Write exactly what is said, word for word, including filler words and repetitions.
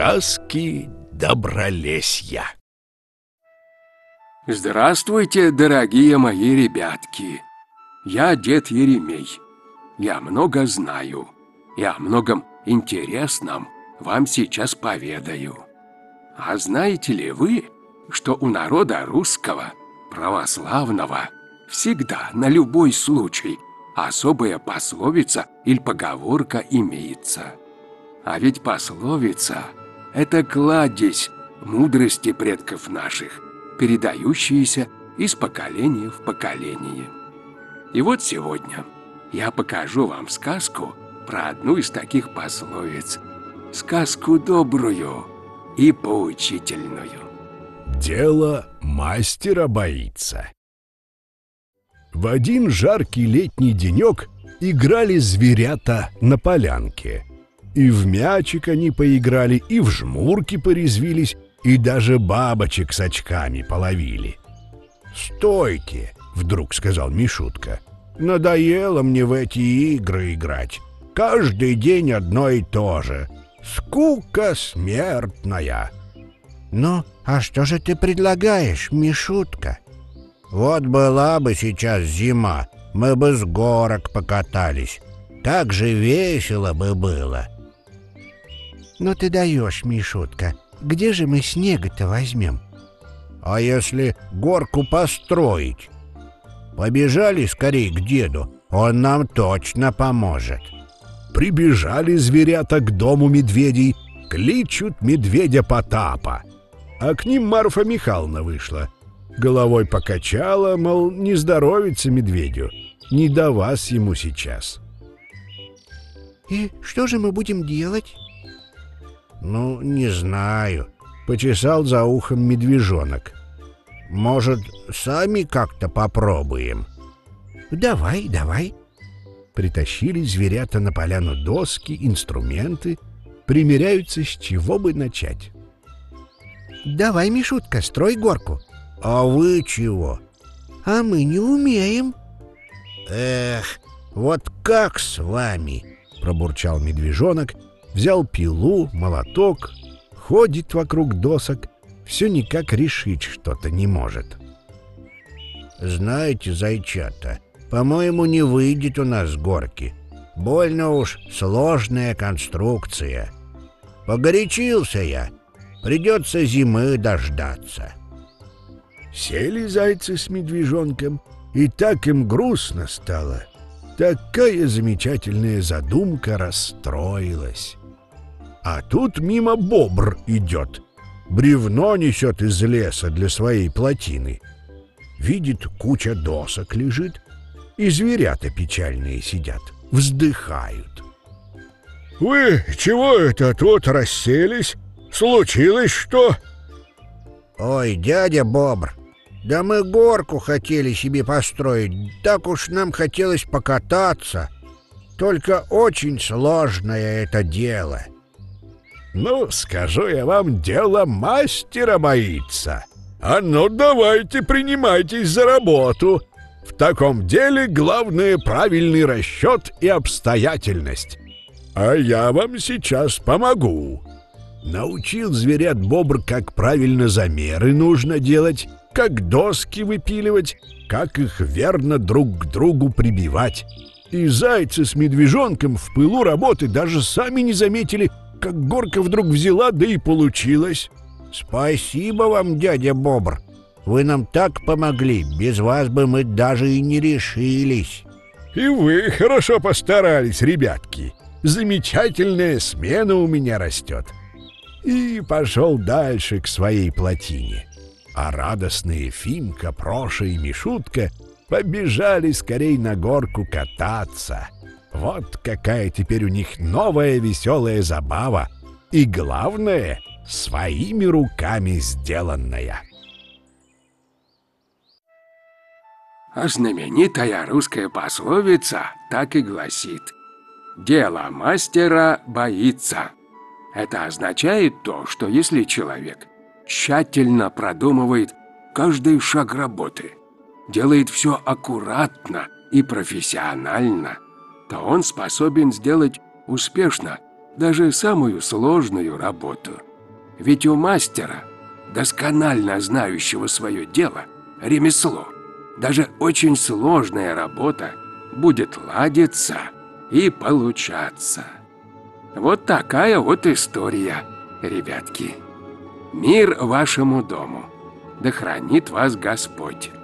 Сказки Добролесья. Здравствуйте, дорогие мои ребятки. Я дед Еремей. Я много знаю. И о многом интересном вам сейчас поведаю. А знаете ли вы, что у народа русского, православного, всегда на любой случай особая пословица или поговорка имеется? А ведь пословица – это кладезь мудрости предков наших, передающиеся из поколения в поколение. И вот сегодня я покажу вам сказку про одну из таких пословиц. Сказку добрую и поучительную. Дело мастера боится. В один жаркий летний денек играли зверята на полянке. И в мячик они поиграли, и в жмурки порезвились, и даже бабочек с очками половили. «Стойте!» — вдруг сказал Мишутка. «Надоело мне в эти игры играть. Каждый день одно и то же. Скука смертная». «Ну, а что же ты предлагаешь, Мишутка?» «Вот была бы сейчас зима, мы бы с горок покатались. Так же весело бы было». «Ну ты даешь, Мишутка, где же мы снега-то возьмем?» «А если горку построить? Побежали скорей к деду, он нам точно поможет». Прибежали зверята к дому медведей, кличут медведя Потапа. А к ним Марфа Михайловна вышла. Головой покачала, мол, не здоровится медведю, не до вас ему сейчас. «И что же мы будем делать?» «Ну, не знаю», — почесал за ухом медвежонок. «Может, сами как-то попробуем?» «Давай, давай». Притащили зверята на поляну доски, инструменты, примеряются, с чего бы начать. «Давай, Мишутка, строй горку». «А вы чего?» «А мы не умеем». «Эх, вот как с вами?» — пробурчал медвежонок, взял пилу, молоток, ходит вокруг досок, все никак решить что-то не может. «Знаете, зайчата, по-моему, не выйдет у нас горки. Больно уж сложная конструкция. Погорячился я, придется зимы дождаться». Сели зайцы с медвежонком, и так им грустно стало. Такая замечательная задумка расстроилась. А тут мимо бобр идет, бревно несет из леса для своей плотины. Видит, куча досок лежит, и зверята печальные сидят, вздыхают. «Вы чего это тут расселись? Случилось что?» «Ой, дядя Бобр, да мы горку хотели себе построить, так уж нам хотелось покататься. Только очень сложное это дело». «Ну, скажу я вам, дело мастера боится. А ну, давайте принимайтесь за работу. В таком деле главное правильный расчет и обстоятельность. А я вам сейчас помогу». Научил зверят бобр, как правильно замеры нужно делать, как доски выпиливать, как их верно друг к другу прибивать. И зайцы с медвежонком в пылу работы даже сами не заметили, как горка вдруг взяла, да и получилось. «Спасибо вам, дядя Бобр. Вы нам так помогли, без вас бы мы даже и не решились». «И вы хорошо постарались, ребятки. Замечательная смена у меня растет». И пошел дальше к своей плотине. А радостные Фимка, Проша и Мишутка побежали скорей на горку кататься. Вот какая теперь у них новая веселая забава. И главное, своими руками сделанная. А знаменитая русская пословица так и гласит: «Дело мастера боится». Это означает то, что если человек тщательно продумывает каждый шаг работы, делает все аккуратно и профессионально, то он способен сделать успешно даже самую сложную работу. Ведь у мастера, досконально знающего свое дело, ремесло, даже очень сложная работа будет ладиться и получаться. Вот такая вот история, ребятки. Мир вашему дому. Да хранит вас Господь.